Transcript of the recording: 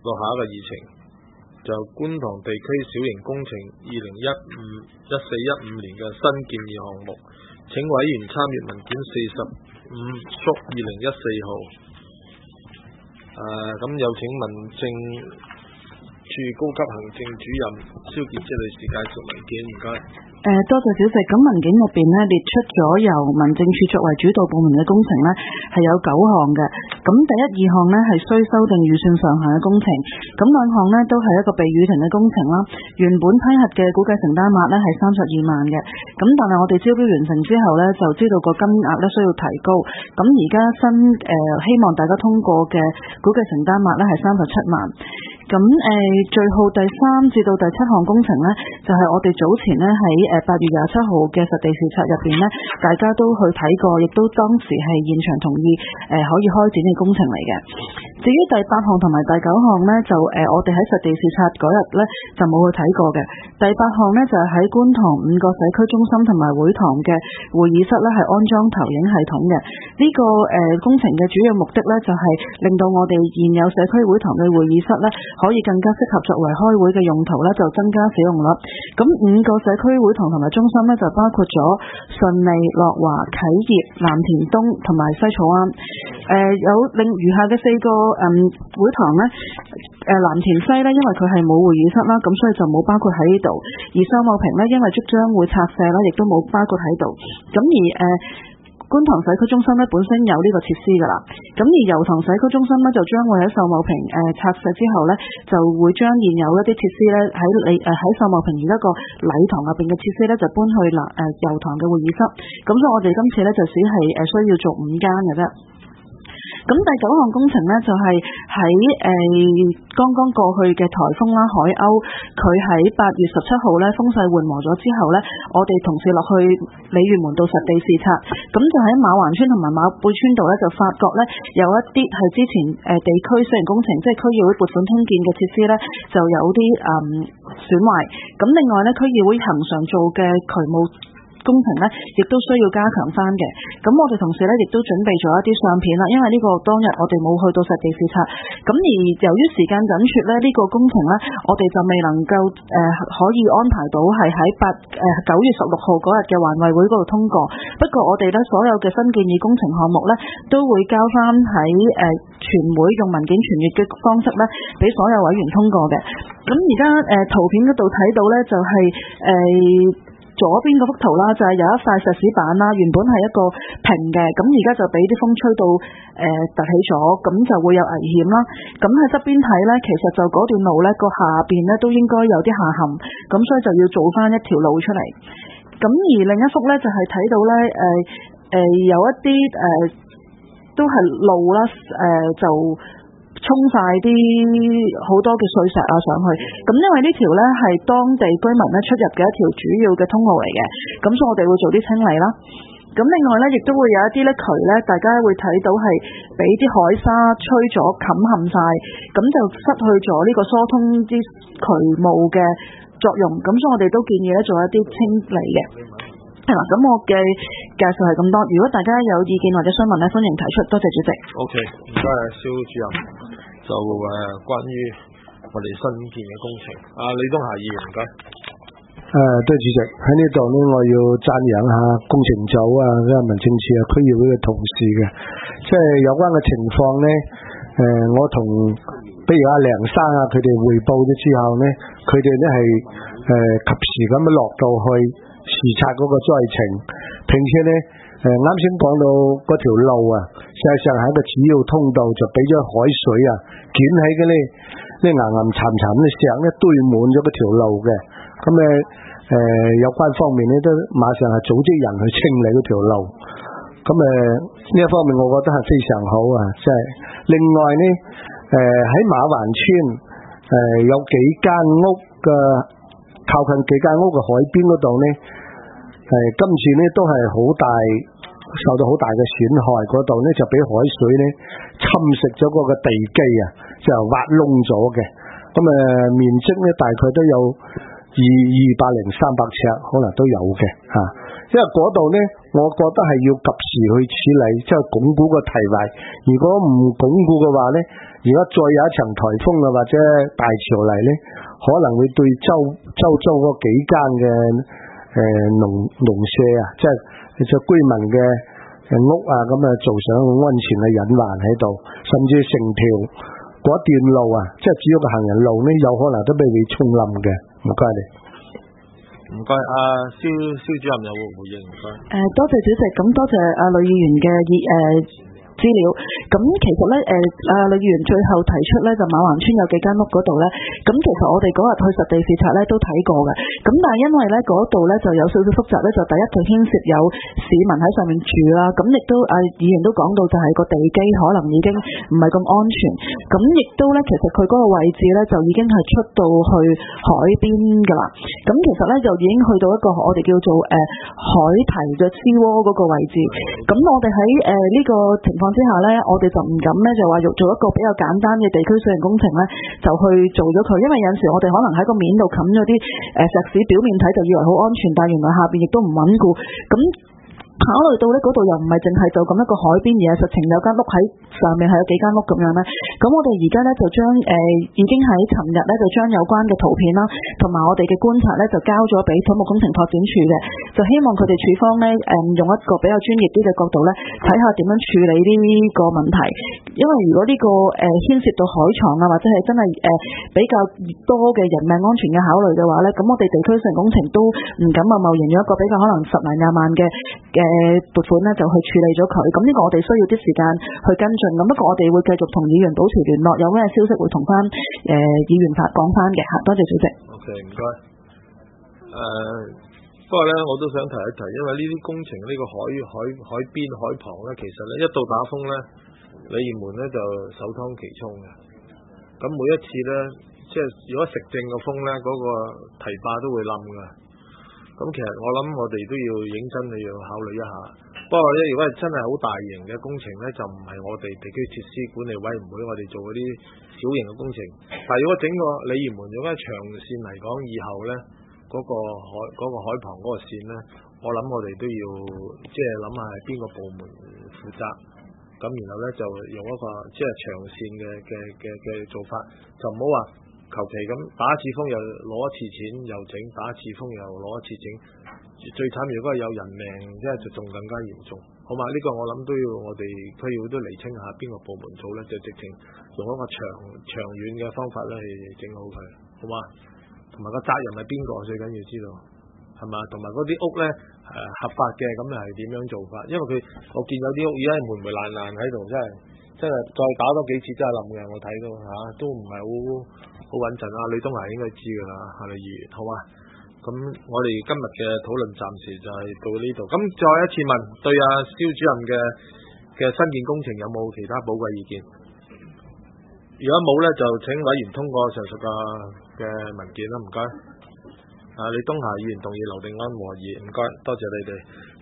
落下一個議程，就觀塘地區小型工程2014-15年嘅新建議項目，請委員參閱文件45/2014號。咁有請民政處高級行政主任蕭傑芝女士介紹文件，唔該。 多謝主席。咁文件入邊咧列出咗由民政處作為主導部門嘅工程咧係有9項嘅。咁第一、2項咧係需修訂預算上限嘅工程，咁兩項咧都係一個被雨停嘅工程啦。原本批核嘅估計承擔額咧係32萬嘅，咁但係我哋招標完成之後咧就知道個金額咧需要提高，咁而家希望大家通過嘅估計承擔額咧係37萬。咁最後第3至到第7項工程咧就係我哋早前咧喺8月27號嘅實地視察入邊咧，大家都去睇過，亦都當時係現場同意可以開展嘅工程嚟嘅。至於第8項同埋第9項咧，就我哋喺實地視察嗰日咧就冇去睇過嘅。第8項咧就係喺觀塘5個社區中心同埋會堂嘅會議室咧係安裝投影系統嘅。呢個工程嘅主要目的咧就係令到我哋現有社區會堂嘅會議室咧可以更加適合作為開會嘅用途咧，就增加使用率。咁5個社區會堂同埋中心咧就包括咗順利、樂華、啟業、藍田東同埋西草灣。有另餘下嘅4個會堂咧，藍田西咧因為佢係冇會議室啦，咁所以就冇包括喺呢度。而秀茂坪咧因為即將會拆卸啦，亦都冇包括喺度。咁而觀塘社區中心咧本身有呢個設施噶啦，咁而油塘社區中心咧就將會喺秀茂坪拆卸之後咧，就會將現有一啲設施咧喺秀茂坪而家個禮堂入邊嘅設施咧就搬去油塘嘅會議室，咁所以我哋今次咧就只係需要做5間嘅啫。咁第9項工程呢，就係喺剛剛過去嘅颱風啦，海鷗佢喺8月17號呢風勢緩和咗之後呢，我哋同事落去鯉魚門道實地視察，咁就喺馬環村同埋馬背村道呢，就發覺呢有一啲係之前地區私人工程即係區議會撥款興建嘅設施呢，就有啲損壞。咁另外呢，區議會恆常做嘅渠務工程咧，亦都需要加強翻嘅。咁我哋同事咧，亦都準備咗一啲相片啦。因為呢個當日我哋冇去到實地視察，咁而由於時間緊絀咧，呢個工程咧，我哋就未能夠可以安排到係喺9月16號嗰日嘅環委會嗰度通過。不過我哋咧所有嘅新建議工程項目咧，都會交翻喺全會用文件傳閱嘅方式咧，俾所有委員通過嘅。咁而家圖片嗰度睇到咧，就係左邊嗰幅圖啦，就係有一塊石屎板啦，原本係一個平嘅，咁而家就俾啲風吹到凸起咗，咁就會有危險啦。咁喺側邊睇呢，其實就嗰段路呢個下邊呢都應該有啲下陷，咁所以就要做翻一條路出嚟。咁而另一幅呢，就係睇到呢，有一啲都係路啦，就沖晒啲好多嘅碎石啊上去，咁因為呢條呢係當地居民呢出入嘅一條主要嘅通路嚟嘅，咁所以我哋會做啲清理啦。咁另外呢，亦都會有一啲呢渠呢，大家會睇到係俾啲海沙吹咗冚冚晒，咁就失去咗呢個疏通啲渠務嘅作用，咁所以我哋都建議呢做一啲清理嘅。係啦，咁我嘅介紹係咁多。如果大家有意見或者詢問咧，歡迎提出。多謝主席。 OK， 唔該蕭主任。就關於我哋新建嘅工程，李東霞議員唔該。 對主席，喺呢度呢，我要讚揚下工程組啊，民政處啊、區議會嘅同事嘅，即係有關嘅情況呢。我同比如阿梁生啊，佢哋匯報咗之後呢，佢哋呢係及時咁樣落到去視察嗰個災情，並且呢，啱先講到嗰條路啊，事實上係一個主要通道，就俾咗海水啊捲起嘅呢岩岩巉巉嘅石呢堆滿咗嗰條路嘅，咁有關方面呢都馬上係組織人去清理嗰條路，咁呢一方面我覺得係非常好啊，即係另外呢，喺馬環村有幾間屋嘅。靠近幾間屋嘅海邊嗰度呢，今次呢都係受到好大嘅損害，嗰度呢就俾海水呢侵蝕咗嗰個地基啊，就挖窿咗嘅。咁面積呢大概都有200-300尺，可能都有嘅嚇。因為嗰度呢，我覺得係要及時去處理，即係鞏固個堤圍。如果唔鞏固嘅話呢， 如果再有一場颱風啊或者大潮嚟咧，可能會對周遭嗰幾間嘅農舍啊，即係居民嘅屋啊，咁啊造成一個安全嘅隱患喺度，甚至成條嗰段路啊，即係主要嘅行人路咧，有可能都被你沖冧嘅。唔該你。 唔該，阿蕭主任有冇回應？唔該。 多謝主席，咁多謝阿呂議員嘅資料。咁其實咧，呂議員最後提出咧，就馬環村有幾間屋嗰度咧，咁其實我哋嗰日去實地視察咧都睇過嘅。咁但係因為咧嗰度咧就有少少複雜咧，就第一就牽涉有市民喺上面住啦，咁亦都議員都講到就係個地基可能已經唔係咁安全，咁亦都咧其實佢嗰個位置咧就已經係出到去海邊㗎啦。咁其實咧就已經去到一個我哋叫做海堤嘅支窩嗰個位置。咁我哋喺呢個情況之下咧，我哋就唔敢咧就話做一個比較簡單嘅地區水利工程咧，就去做咗佢，因為有陣時我哋可能喺個面度冚咗啲石屎，表面睇就以為好安全，但係原來下邊亦都唔穩固。咁考慮到咧嗰度又唔係淨係就咁一個海邊，而係實情有間屋喺上面，係有幾間屋咁樣咧。咁我哋而家咧就將已經喺尋日咧就將有關嘅圖片啦，同埋我哋嘅觀察咧就交咗俾土木工程拓展署嘅，就希望佢哋署方咧用一個比較專業啲嘅角度咧，睇下點樣處理呢個問題。因為如果呢個牽涉到海床啊，或者係真係比較多嘅人命安全嘅考慮嘅話咧，咁我哋地區性工程都唔敢貿然用一個比較可能10萬20萬嘅撥款咧就去處理咗佢。咁呢個我哋需要啲時間去跟進。咁不過我哋會繼續同議員保持聯絡，有咩消息會同翻議員講翻嘅嚇。多謝主席。 OK， 唔該。不過咧，我都想提一提，因為呢啲工程呢個海邊海旁咧，其實咧一到打風咧，鯉魚門咧就首當其衝嘅。咁每一次咧，即係如果食正個風咧，嗰個堤壩都會冧嘅。咁其實我諗我哋都要認真去考慮一下。不過咧，如果係真係好大型嘅工程咧，就唔係我哋地區設施管理委員會我哋做嗰啲小型嘅工程。但係如果整個鯉魚門用一長線嚟講，以後咧嗰個海旁嗰個線咧，我諗我哋都要即係諗下係邊個部門負責。咁然後咧就用一個即係長線嘅做法，就唔好話求其咁打一次風又攞一次錢又整，打一次風又攞一次整。最慘如果係有人命，即係就仲更加嚴重，好嘛？呢個我諗都要我哋區議會都釐清下邊個部門做咧，就直情用一個長遠嘅方法咧去整好佢，好嘛？同埋個責任係邊個最緊要知道，係嘛？同埋嗰啲屋咧合法嘅，咁又係點樣做法？因為我見有啲屋而家係霉霉爛爛喺度，真係再打多幾次真係冧嘅，我睇到都唔係好穩陣啊！呂東華應該知㗎啦，係咪議員？好嘛？咁我哋今日嘅討論暫時就係到呢度。咁再一次問，對阿蕭主任嘅新建工程有冇其他寶貴意見？如果冇咧，就請委員通過上述嘅文件啦。唔該。呂東華議員動議劉定安和議，唔該，多謝你哋。